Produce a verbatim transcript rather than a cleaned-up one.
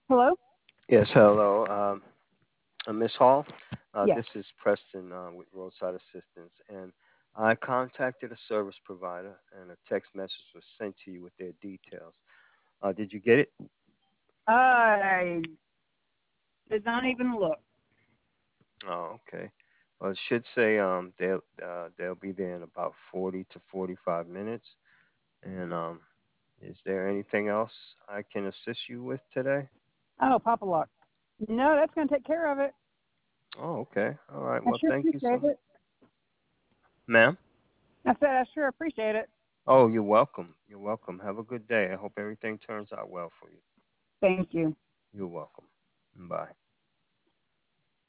Hello? Yes, hello, um, uh, Miss Hall. Uh, Yes. this is Preston uh, with Roadside Assistance, and I contacted a service provider, and a text message was sent to you with their details. Uh, did you get it? I did not even look. Oh, okay. Well, it should say um, they'll uh, they'll be there in about forty to forty-five minutes. And um, is there anything else I can assist you with today? Oh, Papa Lock. No, that's going to take care of it. Oh, okay. All right. I Well, sure thank you so appreciate much, it. ma'am. I said I sure appreciate it. Oh, you're welcome. You're welcome. Have a good day. I hope everything turns out well for you. Thank you. You're welcome. Bye.